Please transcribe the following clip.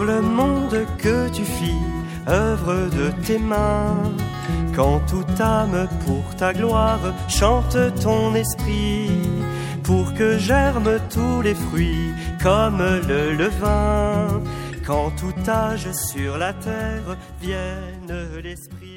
le monde que tu fis, œuvre de tes mains. Quand toute âme pour ta gloire chante ton esprit, pour que germent tous les fruits comme le levain. Quand tout âge sur la terre vienne l'esprit.